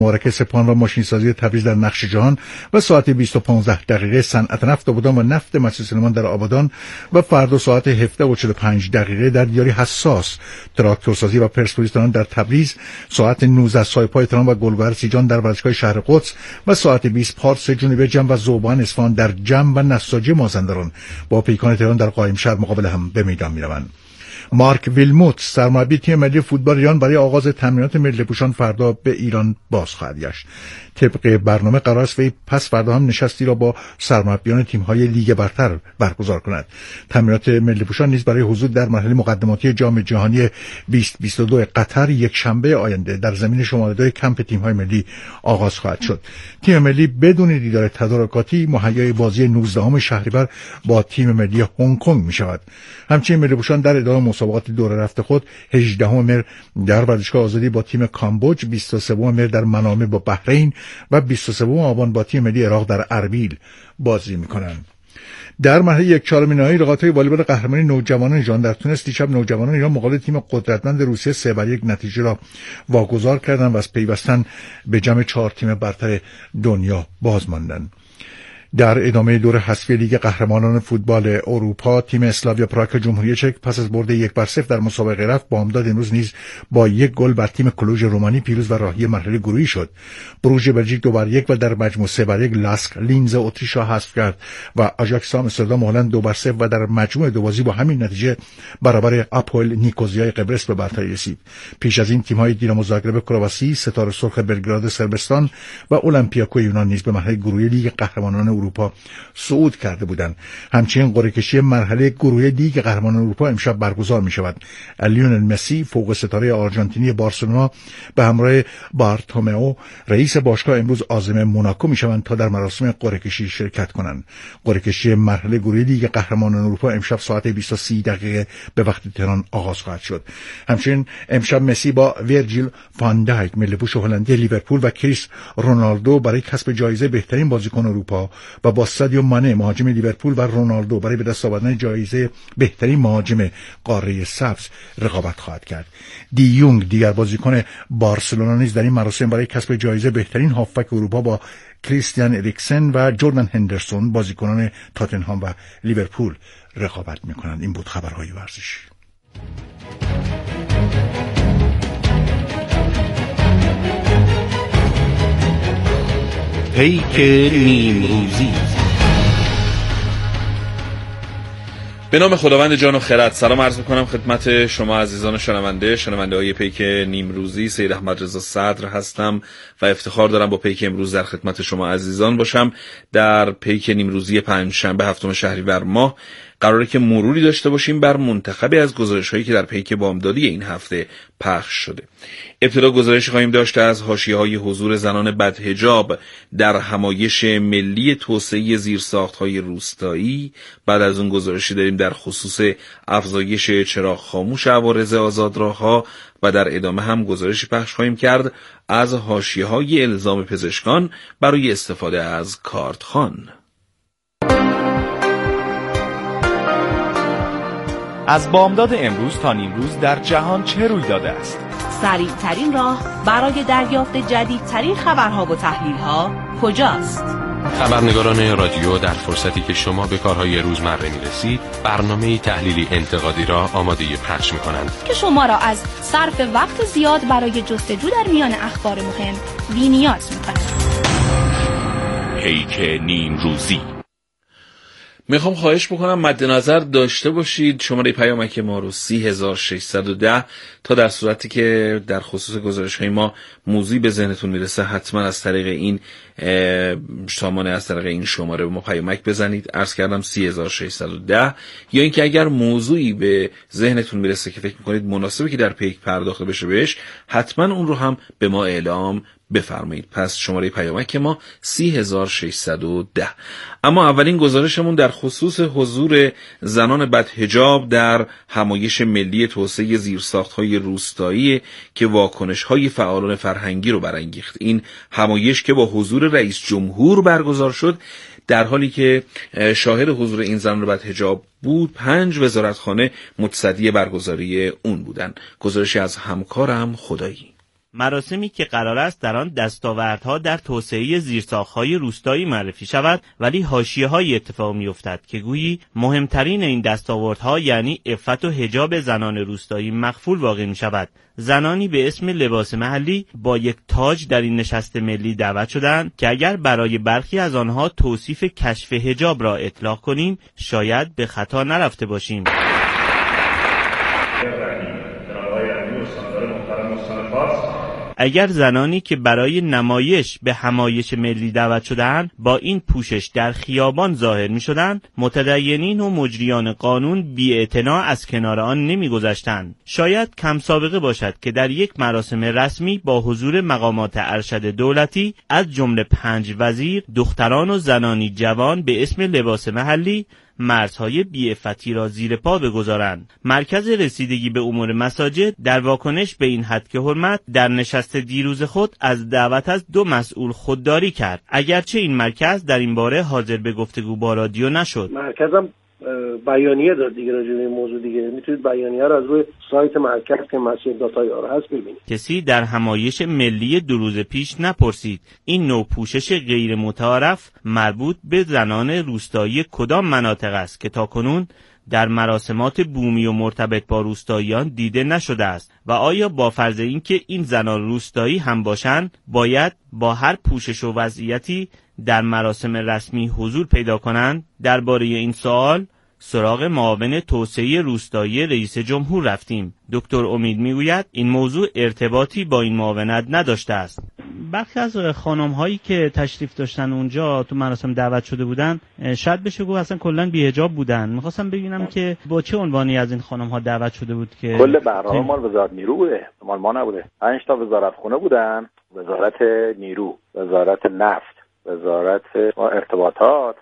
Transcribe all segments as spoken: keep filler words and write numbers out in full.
مبارک سپاهان و ماشینسازی تبریز در نقش جهان و ساعت بیست و پانزده دقیقه صنعت نفت آبادان و نفت مسجد سلیمان در آبادان و فردا ساعت هفده و چهل و پنج دقیقه در دیاری حساس تراکتورسازی و پرسپولیس تهران در تبریز، ساعت نوزده سایپای تهران و گلبهر سیجان در ورزشگاه شهر قدس و ساعت بیست پارس جنوبی جم و ذوبان اصفهان در جم و نساجی مازندران با پیکان تهران در قائم شهر مقابل هم به میدان میروند. مارک ویلموت سرمربی تیم ملی فوتبال ایران برای آغاز تمرینات ملی پوشان فردا به ایران باز خواهد گشت. طبق برنامه قرار است وی پس فردا هم نشستی را با سرمربیان تیم‌های لیگ برتر برگزار کند. تمرینات ملی پوشان نیز برای حضور در مرحله مقدماتی جام جهانی بیست بیست و دو قطر یک شنبه آینده در زمین شماره دو کمپ تیم‌های ملی آغاز خواهد شد. تیم ملی بدون دیدار تدارکاتی مهیای بازی نوزدهم شهریور با تیم ملی هنگ کنگ می‌شود. همچنین ملی پوشان در ادامه مسابقات دوره رفت خود هجدهم مهر در ورزشگاه آزادی با تیم کامبوج، بیست و سوم مهر در منامه با بحرین و بیست و سوم آبان با تیم ملی عراق در اربیل بازی می‌کنند. در مرحله یک چهارم نهایی رقابت‌های والیبال قهرمانی نوجوانان ایران در تونس دیشب نوجوانان ایران مقابل تیم قدرتمند روسیه سه بر یک نتیجه را واگذار کردند و از پیوستن به جمع چهار تیم برتر دنیا باز ماندند. در ادامه دور حذفی لیگ قهرمانان فوتبال اروپا تیم اسلاویا پراگ جمهوری چک پس از برد یک بر صفر در مسابقه رفت بامداد امروز نیز با یک گل بر تیم کلوژ رومانی پیروز و راهی مرحله گروهی شد. بروژ بلژیک دو بر یک و در مجموع سه بر یک لاسک لینز اتریش را حذف کرد و آژاکس آمستردام هلند دو بر صفر و در مجموع دو بازی با همین نتیجه برابر آپول نیکوزیا قبرس به برتری رسید. پیش از این تیم‌های دینامو زاگرب کرواسی، ستاره سرخ بلگراد صربستان و اولمپیاکو یونان نیز به مرحله گروهی لیگ قهرمانان اروپا صعود کرده بودند. همچنین قرعه کشی مرحله گروهی لیگ قهرمانان اروپا امشب برگزار می شود. لیونل مسی فوق ستاره آرژانتینی بارسلونا به همراه بارتومئو رئیس باشگاه امروز عازم موناکو می شوند تا در مراسم قرعه کشی شرکت کنند. قرعه کشی مرحله گروهی لیگ قهرمانان اروپا امشب ساعت بیست و سه دقیقه به وقت تهران آغاز خواهد شد. همچنین امشب مسی با ویرجیل فان دایک ملی‌پوش هلندی لیورپول و کریس رونالدو برای کسب جایزه بهترین بازیکن اروپا و با سادیو مانه مهاجم لیورپول و رونالدو برای به دست آوردن جایزه بهترین مهاجم قاره سبز رقابت خواهد کرد. دی یونگ دیگر بازیکن بارسلونا نیز در این مراسم برای کسب جایزه بهترین هافبک اروپا با کریستیان اریکسن و جردن هندرسون بازیکنان تاتنهام و لیورپول رقابت می‌کنند. این بود خبرهای ورزشی. پیک نیمروزی. به نام خداوند جان و خرد سلام عرض می‌کنم خدمت شما عزیزان شنونده شنونده های پیک نیمروزی. سید احمد رضا صدر هستم و افتخار دارم با پیک امروز در خدمت شما عزیزان باشم. در پیک نیمروزی پنجشنبه هفتم شهریور ماه قراره که مروری داشته باشیم بر منتخبی از گزارش‌هایی که در پیک بامدادی این هفته پخش شده. ابتدا گزارشی خواهیم داشت از حاشیه‌های حضور زنان بدحجاب در همایش ملی توسعه زیرساخت‌های روستایی. بعد از اون گزارشی داریم در خصوص افزایش چراغ خاموش عوارض آزادراه‌ها و در ادامه هم گزارشی پخش خواهیم کرد از حاشیه‌های الزام پزشکان برای استفاده از کارتخوان. از بامداد امروز تا نیمروز در جهان چه روی داده است؟ سریع ترین راه برای دریافت جدیدترین خبرها و تحلیلها کجاست؟ خبرنگاران رادیو در فرصتی که شما به کارهای روزمره میرسید برنامه تحلیلی انتقادی را آماده پخش میکنند که شما را از صرف وقت زیاد برای جستجو در میان اخبار مهم بی‌نیاز میکنند. پیک نیمروزی. میخوام خواهش بکنم مد نظر داشته باشید شماره پیامک ما رو سی هزار و ششصد و ده تا در صورتی که در خصوص گزارش های ما موضوعی به ذهنتون میرسه حتما از طریق این سامانه از طریق این شماره به ما پیامک بزنید. عرض کردم سی هزار و ششصد و ده. یا اینکه اگر موضوعی به ذهنتون میرسه که فکر میکنید مناسبه که در پیک پرداخته بشه بهش حتما اون رو هم به ما اعلام بفرمایید. پس شماره پیامک ما سی هزار و ششصد و ده. اما اولین گزارشمون در خصوص حضور زنان بدحجاب در همایش ملی توسعه زیرساخت‌های روستایی که واکنش‌های فعالان فرهنگی رو برانگیخت. این همایش که با حضور رئیس جمهور برگزار شد در حالی که شاهد حضور این زنان بدحجاب بود پنج وزارتخانه متصدی برگزاری اون بودن. گزارشی از همکارم خدایی. مراسمی که قرار است در آن دستاوردها در توسعه زیرساخت‌های روستایی معرفی شود، ولی حاشیه‌های اتفاق می‌افتد که گویی مهمترین این دستاوردها یعنی عفت و حجاب زنان روستایی مخفول واقع می‌شود. زنانی به اسم لباس محلی با یک تاج در این نشست ملی دعوت شدند که اگر برای برخی از آنها توصیف کشف حجاب را اطلاق کنیم شاید به خطا نرفته باشیم. اگر زنانی که برای نمایش به همایش ملی دعوت شده‌اند با این پوشش در خیابان ظاهر می‌شدند، متدینین و مجریان قانون بی‌اعتنا از کنار آن نمی‌گذشتند. شاید کم سابقه باشد که در یک مراسم رسمی با حضور مقامات ارشد دولتی از جمله پنج وزیر، دختران و زنانی جوان به اسم لباس محلی مرزهای بی‌عفتی را زیر پا بگذارند. مرکز رسیدگی به امور مساجد در واکنش به این حد که حرمت در نشست دیروز خود از دعوت از دو مسئول خودداری کرد، اگرچه این مرکز در این باره حاضر به گفتگو با رادیو نشد. مرکزم بیانیه داد دیگه راجع به این موضوع، دیگه میتونید بیانیه رو از روی سایت مرکز که مسئول داتای آر هست ببینید. کسی در همایش ملی دو روز پیش نپرسید این نوع پوشش غیر متعارف مربوط به زنان روستایی کدام مناطق است که تاکنون در مراسمات بومی و مرتبط با روستاییان دیده نشده است و آیا با فرض اینکه این زنان روستایی هم باشند باید با هر پوشش و وضعیتی در مراسم رسمی حضور پیدا کنند؟ درباره این سوال سراغ معاون توسعه روستایی رئیس جمهور رفتیم. دکتر امید میگوید این موضوع ارتباطی با این معاونت نداشته است. برخی از خانم هایی که تشریف داشتن اونجا تو مراسم دعوت شده بودن شاید بشه گفت اصلا کلا بی‌حجاب بودن. میخواستم ببینم که با چه عنوانی از این خانم ها دعوت شده بود که کل برنامه مال وزارت نیرو بوده، مال ما نبوده. پنج تا وزارت خونه بودن، وزارت نیرو، وزارت نفت، وزارت ارتباطات،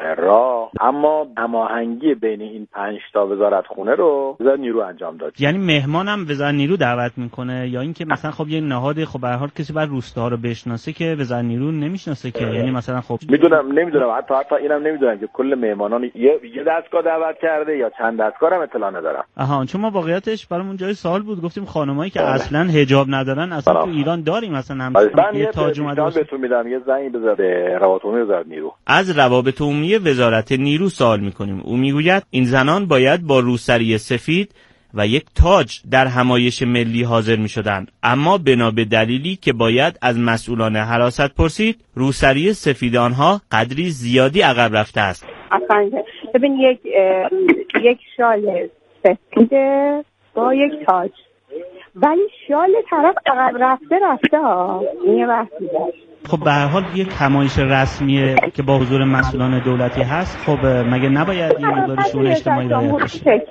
راه، اما هماهنگی بین این پنج تا وزارت خونه رو وزارت نیرو انجام داد. یعنی مهمان هم وزارت نیرو دعوت میکنه یا اینکه مثلا خب یه نهاد خب به هر حال کسی بر روستاها رو بشناسه که وزارت نیرو نمیشناسه که یعنی مثلا خب میدونم نمیدونم حتی حتی اینم نمیدونم که کل مهمانان یه یه دستگاه دعوت کرده یا چند دستگاه هم اطلاع ندارم. آها، چون ما واقعیتش برامون جای سوال بود، گفتیم خانمایی که اصلا حجاب ندارن اصلا تو ایران داریم مثلا هم یه تاج اومده بهتون میدم یه زنگ بزنید روابط عمومی وزارت نیرو. از روابط عمومی وزارت نیرو سوال میکنیم. او میگوید این زنان باید با روسری سفید و یک تاج در همایش ملی حاضر میشدند، اما بنا به دلیلی که باید از مسئولان حراست پرسید روسری سفید آنها قدری زیادی عقب رفته است. اصلا ببین یک یک شال سفید با یک تاج، ولی شال طرف عقب رفته رفته ها این وقتی داشت. خب به هر حال یک همایش رسمیه که با حضور مسئولان دولتی هست، خب مگه نباید این مقدار شورای اجتماعی رعایت بشه؟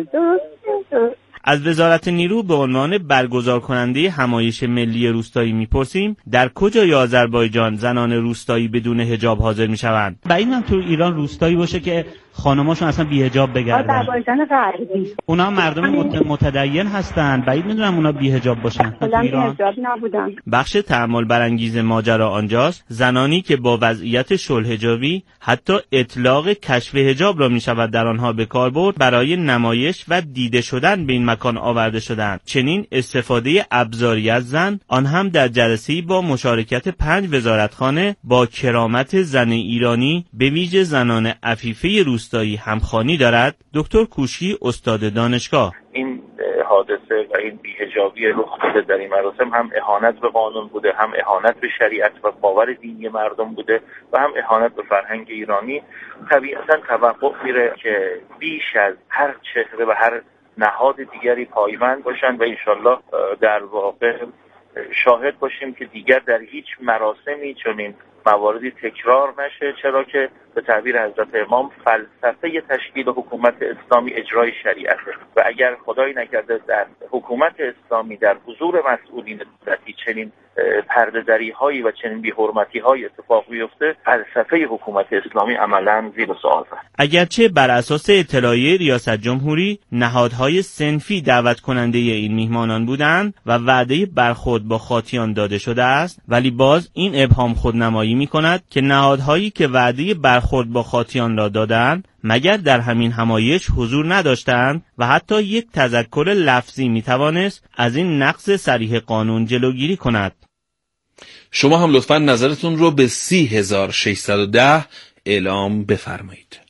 از وزارت نیرو به عنوان برگزار کننده همایش ملی روستایی میپرسیم در کجای آذربایجان زنان روستایی بدون حجاب حاضر میشوند؟ بعید من تو ایران روستایی باشه که خانماشون اصلا بی حجاب بگردن. آذربایجان غربی اونا مردم متدین هستن، بعید میدونم اونا بی حجاب باشن. تو ایران حجاب نبودن. بخش تأمل برانگیز ماجرا آنجاست زنانی که با وضعیت شل حجابی حتی اطلاق کشف حجاب را میشود در آنها به کار برد برای نمایش و دیده شدن به این مکان آورده شدند. چنین استفاده ابزاری از زن، آن هم در جلسه‌ای با مشارکت پنج وزارتخانه با کرامت زن ایرانی به ویژه زنان عفیفه روستایی همخوانی دارد. دکتر کوشکی استاد دانشگاه: این حادثه و این بی‌حجابی رخ داده در این مراسم هم اهانت به قانون بوده، هم اهانت به شریعت و باور دینی مردم بوده و هم اهانت به فرهنگ ایرانی. طبیعتاً توقع میره که بیش از هر چهره و هر نهاد دیگری پایبند باشن و انشالله در واقع شاهد باشیم که دیگر در هیچ مراسمی چنین مواردی تکرار نشه، چرا که به تعبیر حضرت امام فلسفه تشکیل حکومت اسلامی اجرای شریعته و اگر خدای نکرده در حکومت اسلامی در حضور مسئولین دولتی چنین پرده‌دری هایی و چنین بی‌حرمتی های اتفاق بیفته، فلسفه حکومت اسلامی عملاً زیر سوال است. اگرچه بر اساس اطلاعیه ریاست جمهوری نهادهای صنفی دعوت کننده این میهمانان بودند و وعده برخورد با خاطیان داده شده است، ولی باز این ابهام خودنمایی می‌کند که نهادهایی که وعده برخورد با خاطیان را دادند مگر در همین همایش حضور نداشتند و حتی یک تذکر لفظی میتوانست از این نقض صریح قانون جلوگیری کند. شما هم لطفاً نظرتون رو به سی هزار و ششصد و ده اعلام بفرمایید.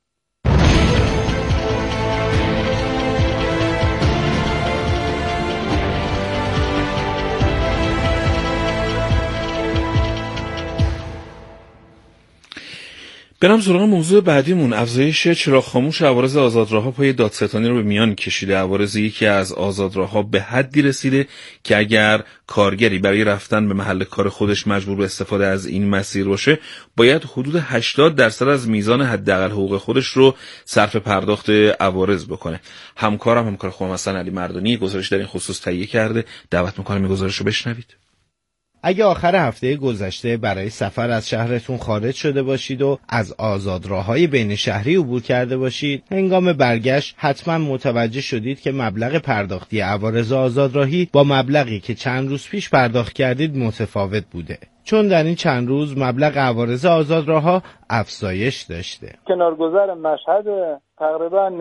برم سراغ موضوع بعدیمون. افزایش چراغ خاموش عوارض آزادراه‌ها پای دادستانی رو به میان کشیده. عوارض یکی از آزادراه‌ها به حدی رسیده که اگر کارگری برای رفتن به محل کار خودش مجبور به استفاده از این مسیر باشه، باید حدود هشتاد درصد از میزان حداقل حقوق خودش رو صرف پرداخت عوارض بکنه. همکارم همکار خودم حسن علی مردانی گزارش در این خصوص تهیه کرده. دعوت می‌کنم این گزارش رو بشنوید. اگه آخر هفته گذشته برای سفر از شهرتون خارج شده باشید و از آزادراه‌های بین شهری عبور کرده باشید، هنگام برگشت حتما متوجه شدید که مبلغ پرداختی عوارض آزادراهی با مبلغی که چند روز پیش پرداخت کردید متفاوت بوده. چون در این چند روز مبلغ عوارض آزادراه‌ها افزایش داشته. کنارگذر مشهد تقریبا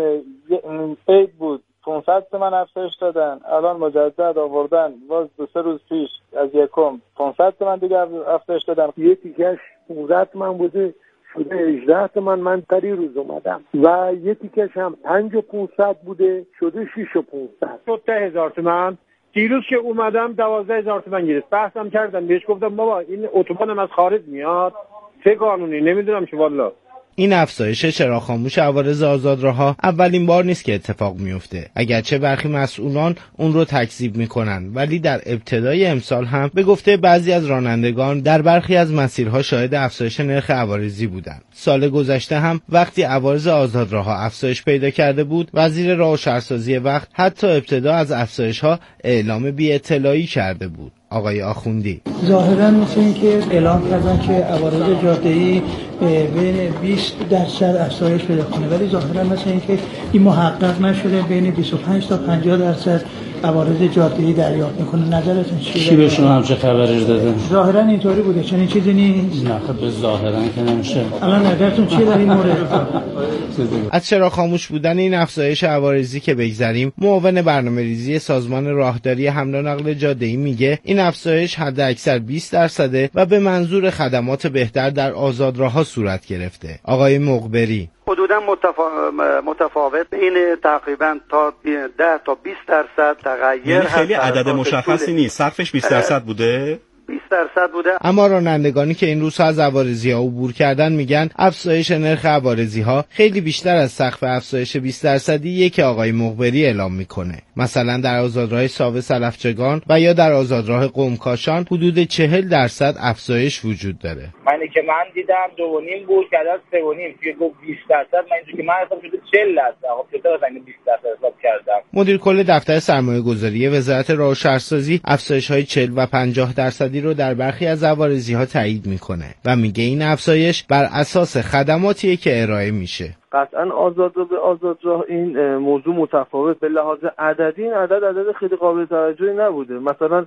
عید بود، پانصد تومن افزایش دادن، الان مجدد آوردن باز دو سه روز پیش از یکم پانصد تومن دیگه افزایش دادن. یه تیکش پانزده تومن بوده شده هجده تومن، من پری روز اومدم و یه تیکش هم پنج و پونصد بوده شده شیش و پونصد شد ده هزار تومن. دیروز که اومدم دوازده هزار تومن گرفت. بحثم کردم بهش گفتم بابا این اتوبان از خارج میاد چه قانونی نمیدونم چه والا. این افزایش چراغ خاموش عوارض آزادراه‌ها اولین بار نیست که اتفاق میفته. اگرچه برخی مسئولان اون رو تکذیب میکنن، ولی در ابتدای امسال هم به گفته بعضی از رانندگان در برخی از مسیرها شاهد افزایش نرخ عوارضی بودند. سال گذشته هم وقتی عوارض آزادراه‌ها افزایش پیدا کرده بود، وزیر راه و شهرسازی وقت حتی ابتدا از افزایش‌ها اعلام بی‌اطلاعی کرده بود. آقای آخوندی ظاهراً مثل این که اعلام کردن که عوارض جاده‌ای بین بیست درصد افزایش پیدا کنه، ولی ظاهراً مثل این که این محقق نشده، بین بیست و پنج تا پنجاه درصد عوارض جاده‌ای دریافت میکنه. نظرتون چیه؟ کی به شما همچه خبری داده؟ ظاهراً اینطوری بوده، چنین چیزی نیست. نه خب به ظاهراً که نمیشه. الان نظرتون چیه در این مورد؟ از چرا خاموش بودن این افزایش عوارضی که بگذریم، معاون برنامه‌ریزی سازمان راهداری حمل و نقل جاده‌ای میگه این افزایش حداکثر بیست درصده و به منظور خدمات بهتر در آزادراه‌ها صورت گرفته. آقای مقبری حدوداً متفا... متفاوت این تقریبا تا ده تا بیست درصد تغییر. یعنی خیلی عدد مشخصی نیست، صرفش بیست درصد بوده؟ بیست درصد بوده. اما رانندگانی که این روزها از عوارضی‌ها عبور کردن میگن افزایش نرخ عوارضی‌ها خیلی بیشتر از سقف افزایش بیست درصدیه که آقای مقبری اعلام میکنه. مثلا در آزادراه ساوه سلفچگان و یا در آزادراه قم-کاشان حدود چهل درصد افزایش وجود داره. منی که من دیدم دو و نیم بود که از سه و نیم توی گفت بیست درصد، من اینجوری که من حساب شده چهل درصد. خب چطور از این بیست درصد حساب کردم؟ مدیر کل دفتر سرمایه‌گذاری وزارت راه و شهرسازی افزایش‌های چهل و پنجاه درصدی رو در برخی از عوارضی‌ها تایید میکنه و میگه این افزایش بر اساس خدماتیه که ارائه میشه. قطعا آزادراه به آزادراه این موضوع متفاوت به لحاظ عددی، این عدد عدد خیلی قابل توجهی نبوده. مثلا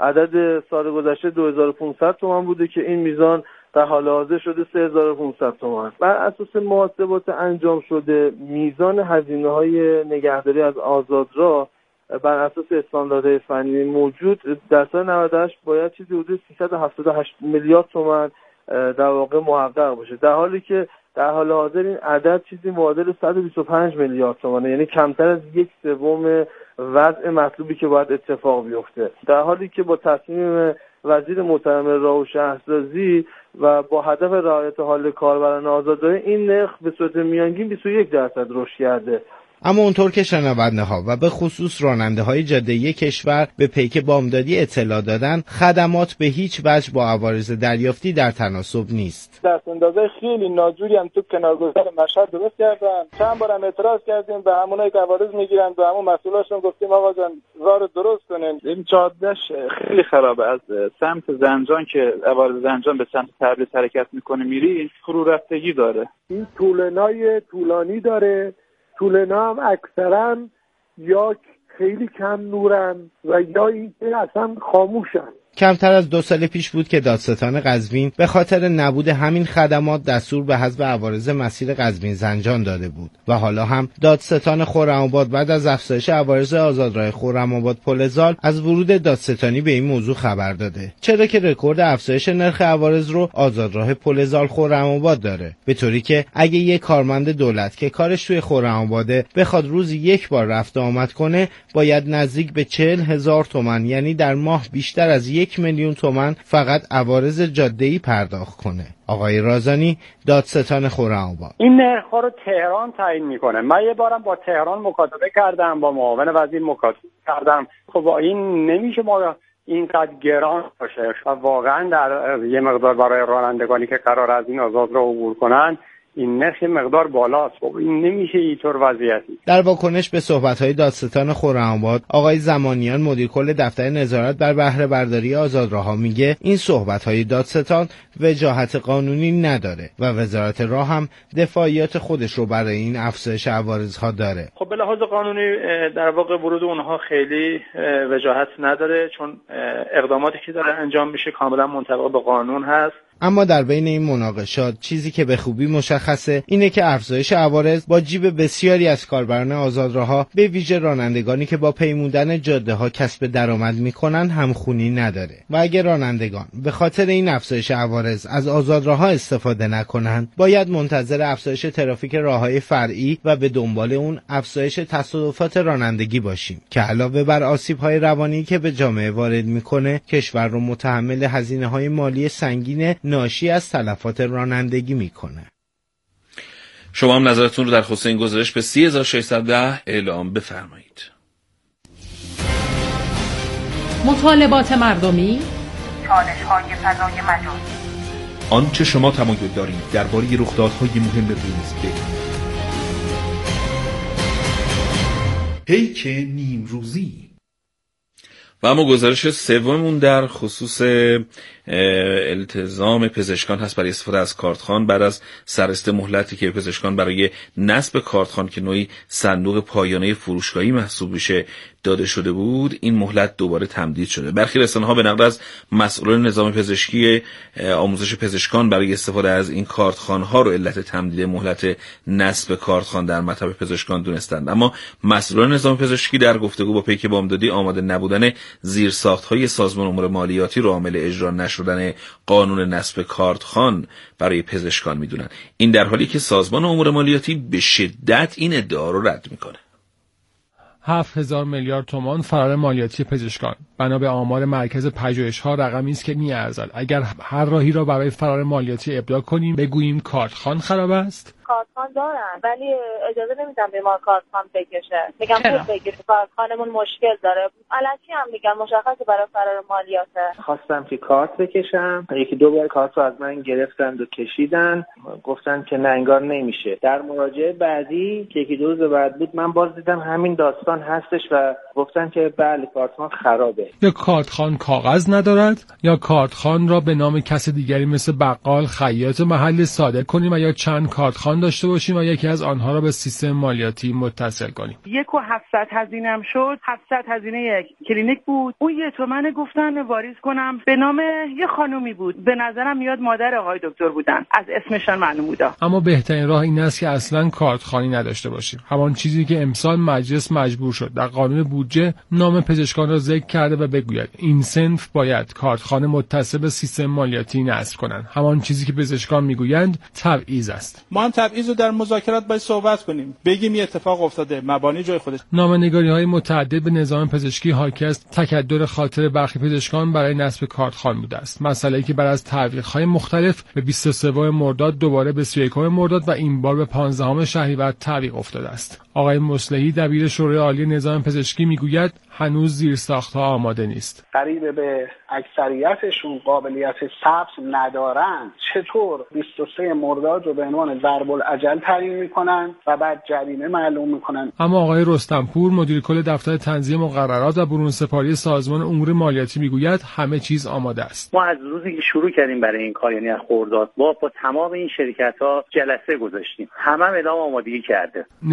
عدد سال گذشته دو هزار و پانصد تومان بوده که این میزان در حال حاضر شده سه هزار و پانصد تومان. بر اساس محاسبات انجام شده میزان هزینه‌های نگهداری از آزادراه بر اساس استانداردهای فنی موجود در سال نود و هشت باید چیزی حدود سیصد و هفتاد و هشت میلیارد تومان در واقع محقق باشه، در حالی که در حال حاضر این عدد چیزی معادل صد و بیست و پنج میلیارد تومانه، یعنی کمتر از یک سوم وضع مطلوبی که باید اتفاق بیفته. در حالی که با تصمیم وزیر محترم راه و شهرسازی و با هدف رعایت حال کاربران آزادراه این نرخ به صورت میانگین بیست و یک درصد رشد کرده. اما اونطور که شنونده ها و به خصوص راننده های جاده‌ای کشور به پیک بامدادی اطلاع دادن، خدمات به هیچ وجه با عوارض دریافتی در تناسب نیست. دست اندازه خیلی ناجوری هم تو کنارگذر مشهد درست کردن. چند بارم اعتراض کردیم به همونایی که عوارض میگیرن، به همون مسئولاشون گفتیم آقا جان راه رو درست کنین. این جادهش خیلی خرابه. از سمت زنجان که عوارض زنجان به سمت تبریز حرکت میکنه میری فرو رفتگی داره. این طولنای طولانی داره. طولنا هم اکثرا یا خیلی کم نورن و یا اینکه اصلا خاموشن. کمتر از دو سال پیش بود که دادستان قزوین به خاطر نبود همین خدمات دستور به حذف عوارض مسیر قزوین زنجان داده بود و حالا هم دادستان خرم‌آباد بعد از افزایش عوارض آزادراه خرم‌آباد پلزال از ورود دادستانی به این موضوع خبر داده، چرا که رکورد افزایش نرخ عوارض رو آزادراه پلزال خرم‌آباد داره، به طوری که اگه یک کارمند دولت که کارش توی خرم‌آباده بخواد روزی یک بار رفت آمد کنه باید نزدیک به چهل هزار تومان، یعنی در ماه بیشتر از یک میلیون تومان فقط عوارض جاده‌ای پرداخت کنه. آقای رازانی دادستان خرم‌آباد: این نرخ‌ها رو تهران تعیین میکنه. من یه بارم با تهران مکاتبه کردم، با معاون وزیر مکاتبه کردم. خب با این نمیشه ما اینقدر گران باشه و واقعا در یه مقدار برای رانندگانی که قرار از این آزاد رو عبور کنن این نرخ مقدار بالاست. خب این نمیشه اینطور وضعیتی. در واکنش به صحبت‌های دادستان خرم‌آباد، آقای زمانیان مدیر کل دفتر نظارت بر بهره برداری آزادراه‌ها میگه این صحبت‌های دادستان وجاهت قانونی نداره و وزارت راه هم دفاعیات خودش رو برای این افزایش عوارض‌ها داره. خب به لحاظ قانونی در واقع ورود اونها خیلی وجاهت نداره، چون اقداماتی که داره انجام میشه کاملا منطبق با قانون هست. اما در بین این مناقشات چیزی که به خوبی مشخصه اینه که افزایش عوارض با جیب بسیاری از کاربران آزادراه‌ها به ویژه رانندگانی که با پیمودن جاده‌ها کسب درآمد میکنن همخونی نداره و اگر رانندگان به خاطر این افزایش عوارض از آزادراه‌ها استفاده نکنن باید منتظر افزایش ترافیک راه‌های فرعی و به دنبال اون افزایش تصادفات رانندگی باشیم که علاوه بر آسیب‌های روانی که به جامعه وارد میکنه کشور رو متحمل هزینه‌های مالی سنگین ناشی از تلفات رانندگی میکنه. شما هم نظرتون رو در خصوص این گزارش به سی هزار و ششصد و ده اعلام بفرمایید. مطالبات مردمی، چالش‌های فضای مجازی، آنچه شما تمایل دارید درباره رخدادهای مهم روز بگویید. پیک نیمروزی. و اما گزارش سوممون در خصوص التزام پزشکان هست برای استفاده از کارتخوان بعد از سررسید مهلتی که پزشکان برای نصب کارتخوان که نوعی صندوق پایانه فروشگاهی محسوب میشه داده شده بود. این مهلت دوباره تمدید شده. برخی رسانه‌ها به نقل از مسئولان نظام پزشکی آموزش پزشکان برای استفاده از این کارتخوان‌ها رو علت تمدید مهلت نصب کارتخوان در مطب پزشکان دونستند، اما مسئولان نظام پزشکی در گفتگو با پیک بامدادی آماده نبودن زیرساخت‌های سازمان امور مالیاتی رو عامل اجرا نشدن قانون نصب کارتخوان برای پزشکان میدونن. این در حالی که سازمان امور مالیاتی به شدت این ادعا رو رد میکنه. هفت هزار میلیارد تومان فرار مالیاتی پزشکان. بنا به آمار مرکز پژوهش‌ها رقمی است که می‌ارزد اگر هر راهی را برای فرار مالیاتی ابداع کنیم بگوییم کارتخوان خراب است. کارتخوان دارن ولی اجازه نمیدم به ما کارتخوان بکشه. میگم خود بگیر کارتخوانمون مشکل داره. الکی هم میگم مشخصه برای فرار مالیاته. خواستم که کارت بکشم، یکی دو بار کارت رو از من گرفتن و کشیدن، گفتن که نه انگار نمیشه. در مراجعه بعدی که یکی دو روز بعد بود من باز دیدم همین داستان هستش و گفتن که بله کارتخوان خرابه. یا کارتخوان کاغذ ندارد یا کارتخوان را به نام کس دیگری مثل بقال، خیاط محلی صادر کنیم و یا چند کارتخوان داشته باشیم و یکی از آنها را به سیستم مالیاتی متصل کنیم. یک و هفتصد هزینه‌ام شد. هفتصد هزینه یک کلینیک بود. اون یه تومن گفتن واریز کنم به نام یه خانومی بود. به نظرم میاد مادر آقای دکتر بودن. از اسمشان معلوم بود. اما بهترین راه این است که اصلا کارتخوانی نداشته باشیم. همان چیزی که امسال مجلس مجبور شد در قانون بودجه نام پزشکان را ذکر کرده و بگوید این صنف باید کارتخوان متصل به سیستم مالیاتی نصب کنند. همان چیزی که پزشکان میگویند تبعیض است. ما هم تبعیض رو در مذاکرات باید صحبت کنیم. بگیم یه اتفاق افتاده، مبانی جای خودش. نامه‌نگاری‌های متعدد به نظام پزشکی حاکی از تکدر خاطر برخی پزشکان برای نصب کارتخوان بوده است. مسئله‌ای که بعد از تعویق‌های مختلف به بیست و سوم مرداد دوباره به سی و یکم مرداد و این بار به پانزدهم شهریور تعویق افتاده است. آقای مصلحی دبیر شورای عالی نظام پزشکی میگوید هنوز زیرساخت‌ها آماده نیست. قریب به اکثریتشون قابلیت ثبت ندارن. چطور بیست و سوم مرداد رو به عنوان ضرب الاجل تعیین میکنن و بعد جریمه معلوم میکنن؟ اما آقای رستمپور مدیر کل دفتر تنظیم مقررات و برون سپاری سازمان امور مالیاتی میگوید همه چیز آماده است. ما از روزی که شروع کردیم برای این کار، یعنی از خرداد، با با تمام این شرکت‌ها جلسه گذاشتیم. همه هم اعلام آمادگی کرده. نظام پزشکی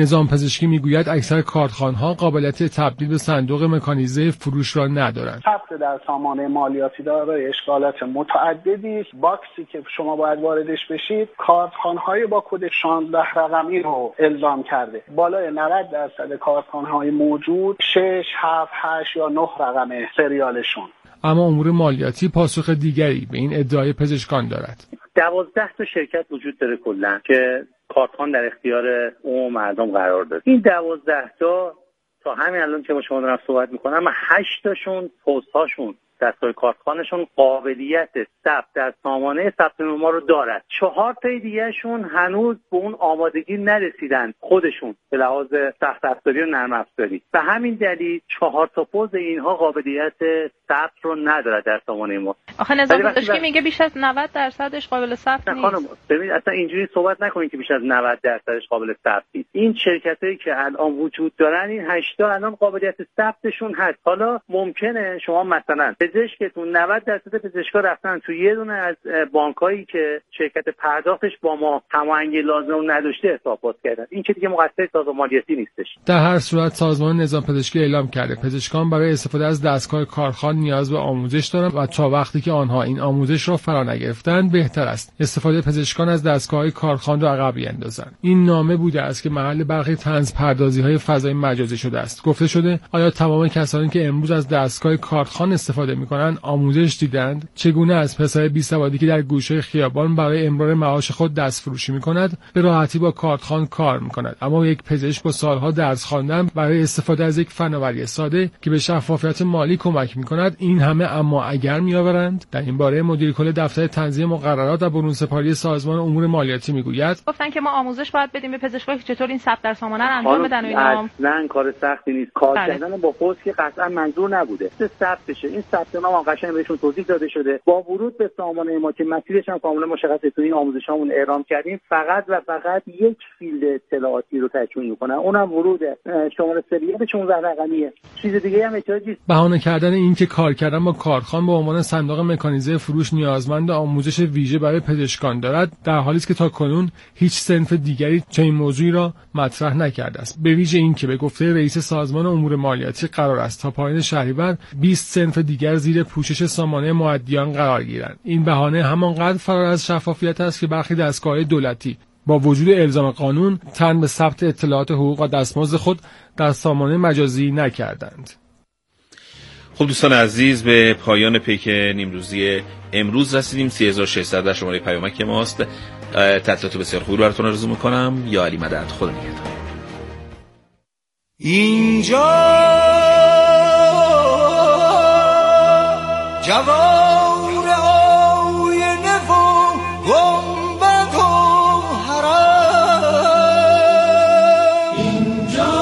پزشکی میگوید اکثر کارخانه‌ها قابلیت تبدیل به صندوق مکانیزه فروش را ندارند. ثبت در سامانه مالیاتی دارای اشکالات متعددی است. باکسی که شما باید واردش بشید کارخانه‌های با کد شانزده رقمی رو الزام کرده. بالای نود درصد کارخانه‌های موجود شش، هفت، هشت یا نه رقم سریالشون. اما امور مالیاتی پاسخ دیگری به این ادعای پزشکان دارد. دوازده تا شرکت وجود داره کلا که کارخان در اختیار عموم مردم قرار داد. این دوازده تا تا همین الان که با شما دارم صحبت میکنم هشت تاشون پست هاشون دستگاه کارخانه‌شون قابلیت ثبت در سامانه ثبت نام رو دارد. چهار تا دیگه‌شون هنوز به اون آمادگی نرسیدن خودشون به لحاظ سخت افزاری و نرم افزاری. به همین دلیل چهار تا پست اینها قابلیت ثبت رو ندارد در سامانه ما. آخه نظام پزشکی میگه بیش از نود درصدش قابل ثبت نیست. خانم ببینید اصلا اینجوری صحبت نکنید که بیش از نود درصدش قابل ثبت نیست. این شرکتایی که الان وجود دارن این هشت تا الان قابلیت ثبتشون هست. حالا ممکنه شما مثلا پزشکتون نود درصد پزشکا رفتن تو یه دونه از بانکایی که شرکت پرداختش با ما هماهنگی لازم نداشته حساب باز کردن. این که دیگه مقصر سازمان مالیاتی نیستش. در هر صورت سازمان نظام پزشکی اعلام کرده پزشکان برای استفاده از دستگاه کارخان نیاز به آموزش دارند و تا وقتی که آنها این آموزش را فرا نگرفتند بهتر است استفاده پزشکان از دستگاه کارخان را عقب بیندازند. این نامه بوده است که محل برخی طنز پردازی‌های فضای مجازی شده است. گفته شده آیا تمام کسانی که امروز از دستگاه کارخان استفاده می‌کنند آموزش دیدند؟ چگونه از پسر بیسوادی که در گوشه خیابان برای امرار معاش خود دست فروشی می‌کند به راحتی با کارخان کار می‌کند، اما یک پزشک با سالها درس خواندن برای استفاده از یک فناوری ساده که به شفافیت مالی کمک می‌کند این همه اما اگر می‌آورند؟ در این باره مدیر کل دفتر تنظیم مقررات و برون‌سپاری سازمان امور مالیاتی می‌گوید گفتن که ما آموزش باید بدیم به پزشکا که چطور این ثبت در سامانه رو انجام بدن و اینا. اصلاً کار سختی نیست. کار کردن با پست که قطعا منظور نبوده. ثبت بشه. این ثبت نام هم قشنگ بهشون توضیح داده شده. با ورود به سامانه ما که مسیرش هم کاملا مشخصه تو این آموزشامون اعلام کردیم فقط و فقط یک فیلد اطلاعاتی رو تکمیل می‌کنن. اونم ورود شماره سریال شانزده رقمیه. چیز دیگه هم احتیاجی نیست. بهانه کردن این که کار کردن با کارخان به عنوان صندوق مکانیزه فروش نیازمند آموزش ویژه برای پزشکان دارد در حالی است که تا کنون هیچ صنف دیگری چنین موضوعی را مطرح نکرده است. به ویژه این که به گفته رئیس سازمان امور مالیاتی قرار است تا پایان شهریور بیست صنف دیگر زیر پوشش سامانه مؤدیان قرار گیرند. این بهانه همانقدر فرار از شفافیت است که برخی دستگاه‌های دولتی با وجود الزام قانون تن به ثبت اطلاعات حقوق و دستمزد خود در سامانه مجازی نکردند. خب دوستان عزیز به پایان پیک نیمروزی امروز رسیدیم. سه هزار و ششصد در شماره پیامک ماست. تطلیعات بسیار خوبی براتون آرزو میکنم. یا علی مدد. خدا نگهدار. اینجا جوار آینه و گنبد و حرم اینجا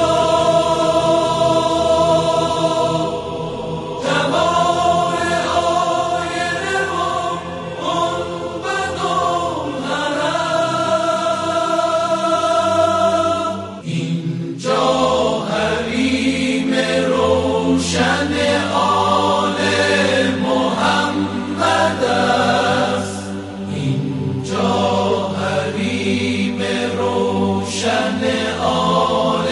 جوار آینه و گنبد و حرم اینجا حریم روشن آل محمد است اینجا حریم روشن آل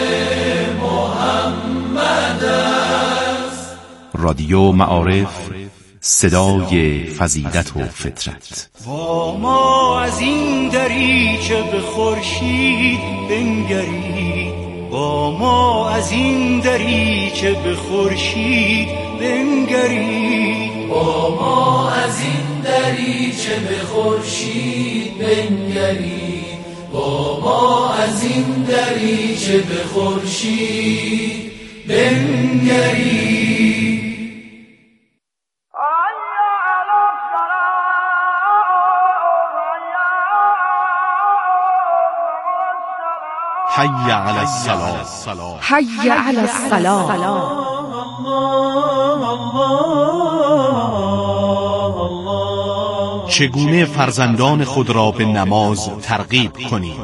محمد است. رادیو معارف، صدای فضیلت و فطرت. با ما از این دریچه به خورشید بنگرید، با ما از این دریچه به خورشید بنگرید، با ما از این دریچه به خورشید بنگرید، با ما از این دریچه به خورشید بنگرید. حی علی الصلاة، حی علی الصلاة. چگونه فرزندان خود را به نماز ترغیب کنیم؟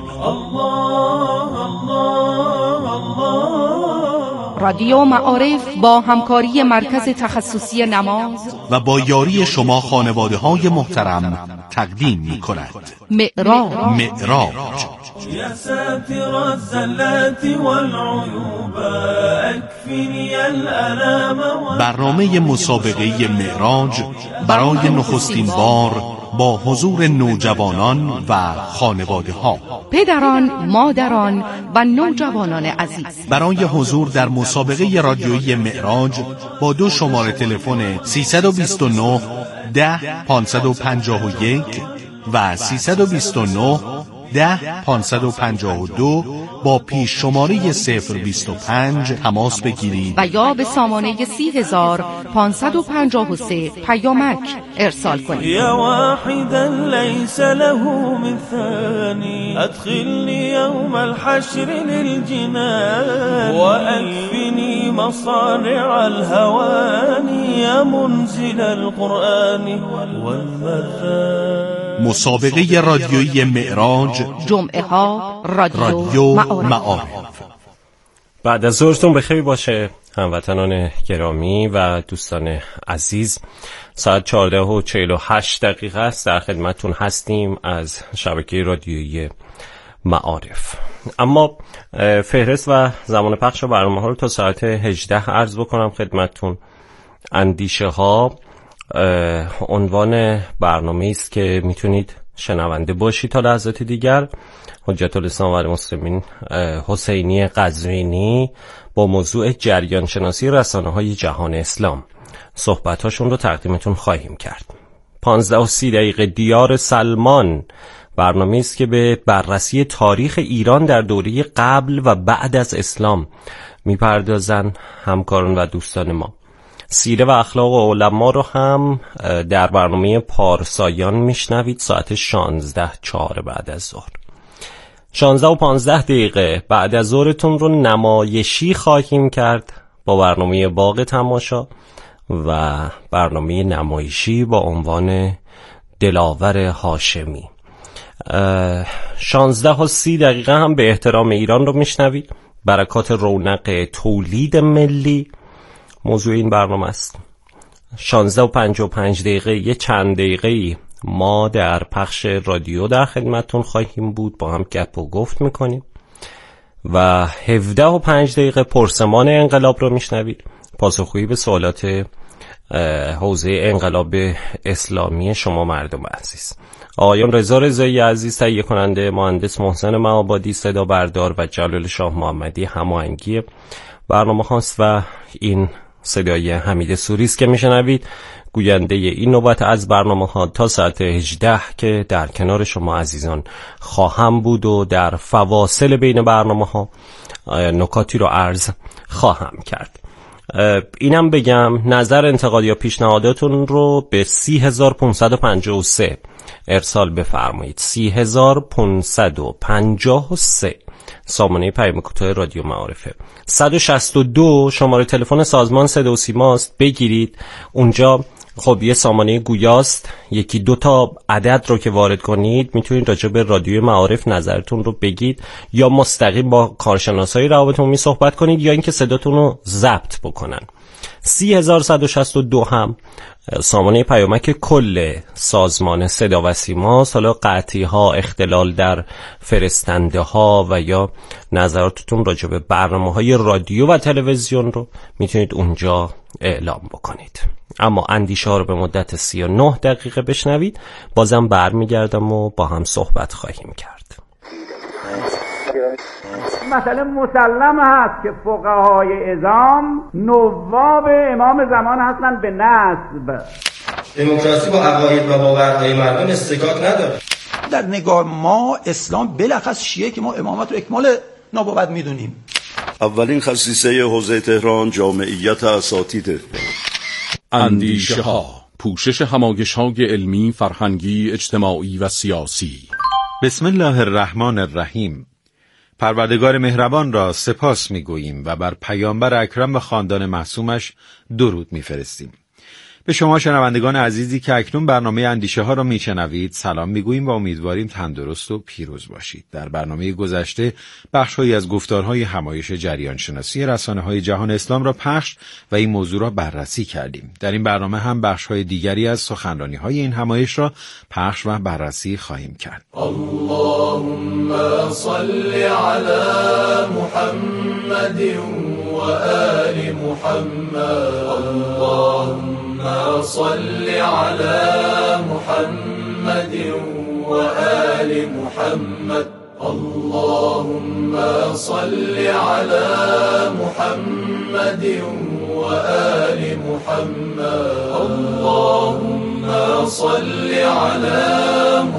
رادیو معارف با همکاری مرکز تخصصی نماز و با یاری شما خانواده های محترم تقدیم می کند. معراج معراج يا ساتر الزلات والعيوب اكفني الالام. برنامه مسابقه معراج برای نخستین بار با حضور نوجوانان و خانواده ها، پدران، مادران و نوجوانان عزیز، برای حضور در مسابقه رادیویی معراج با دو شماره تلفن سیصد و بیست و نه ده پانصد و پنجاه و یک و سیصد و بیست و نه ده پانصد و پنجاه و دو با پیش شماره صفر بیست و پنج تماس بگیرید و یا به سامانه سی هزار پانصد و پنجاه و سه پیامک ارسال کنید. یا واحدا لیس له مثانی ادخلنی یوم الحشر للجنان و اکفنی مصارع الهوانی یا منزل القرآن والمثان. مسابقه رادیویی معراج، جمعه ها رادیو, رادیو معارف. معارف. بعد از ظهرتون بخیر باشه هموطنان گرامی و دوستان عزیز. ساعت چهارده و چهل و هشت دقیقه است. در خدمتون هستیم از شبکه رادیویی معارف. اما فهرست و زمان پخش برنامه ها رو تا ساعت هجده عرض بکنم خدمتون. اندیشه ها عنوان برنامه است که میتونید شنونده باشید تا لحظات دیگر. حجت الاسلام و المسلمین حسینی قزوینی با موضوع جریان شناسی رسانه های جهان اسلام صحبتاشون رو تقدیمتون خواهیم کرد. پانزده و سی دقیقه دیار سلمان، برنامه است که به بررسی تاریخ ایران در دوره قبل و بعد از اسلام میپردازن همکاران و دوستان ما. سیره و اخلاق علما رو هم در برنامه پارسایان میشنوید ساعت شانزده چهار بعد از ظهر. شانزده و پانزده دقیقه بعد از ظهرتون رو نمایشی خواهیم کرد با برنامه باغ تماشا و برنامه نمایشی با عنوان دلاور هاشمی. شانزده و سی دقیقه هم به احترام ایران رو میشنوید. برکات رونق تولید ملی موضوع این برنامه است. شانزده و پنجاه و پنج دقیقه یه چند دقیقه ما در پخش رادیو در خدمتون خواهیم بود، با هم گپ و گفت میکنیم. و هفده و پنج دقیقه پرسمان انقلاب رو میشنوید، پاسخگویی به سوالات حوزه انقلاب اسلامی شما مردم عزیز. آقایان رضا رضایی عزیز تهیه کننده، مهندس محسن معابادی صدا بردار و جلال شاه محمدی هماهنگی برنامه هاست و این صدای حمید سوری است که میشنوید، گوینده این نوبت از برنامه ها تا ساعت هجده که در کنار شما عزیزان خواهم بود و در فواصل بین برنامه ها نکاتی رو عرض خواهم کرد. اینم بگم نظر، انتقاد یا پیشنهاداتون رو به سی هزار پانصد و پنجاه و سه ارسال بفرمایید. سی هزار پانصد و پنجاه و سه سامانه پیام کوتاه رادیو معارفه. صد و شصت و دو شماره تلفن سازمان صدا و سیماست، بگیرید. اونجا خب یه سامانه گویاست، یکی دو تا عدد رو که وارد کنید میتونید راجع به رادیو معارف نظرتون رو بگید، یا مستقیم با کارشناسای روابط عمومی صحبت کنید، یا اینکه صداتون رو ضبط بکنن. سی هزار صد و شصت و دو هم سامانه پیامک کل سازمان صدا و سیما. حالا قطعی ها، اختلال در فرستنده ها و یا نظراتتون راجع به برنامه‌های رادیو و تلویزیون رو میتونید اونجا اعلام بکنید. اما اندیشه ها رو به مدت سی و نه دقیقه بشنوید. بازم برمیگردم و با هم صحبت خواهیم کرد. مسئله مسلم هست که فقهای اعظام نواب امام زمان هستند به نسب. دموکراسی با عقاید و باورهای مردم استکاک نداره. در نگاه ما اسلام بلخص شیعه که ما امامت رو اکمال نبوت میدونیم. اولین خصیصه حوزه تهران جامعیت اساتیده. اندیشه ها، پوشش همایش های علمی، فرهنگی، اجتماعی و سیاسی. بسم الله الرحمن الرحیم. پروردگار مهربان را سپاس می‌گوییم و بر پیامبر اکرم و خاندان معصومش درود می‌فرستیم. به شما شنوندگان عزیزی که اکنون برنامه اندیشه ها را میشنوید سلام میگوییم و امیدواریم تندرست و پیروز باشید. در برنامه گذشته بخش‌هایی از گفتارهای همایش جریان شناسی رسانه‌های جهان اسلام را پخش و این موضوع را بررسی کردیم. در این برنامه هم بخش‌های دیگری از سخنرانی‌های این همایش را پخش و بررسی خواهیم کرد. اللهم صل علی محمد و آل محمد. اللهم صل على محمد وآل محمد. اللهم صل على محمد وآل محمد. اللهم صل على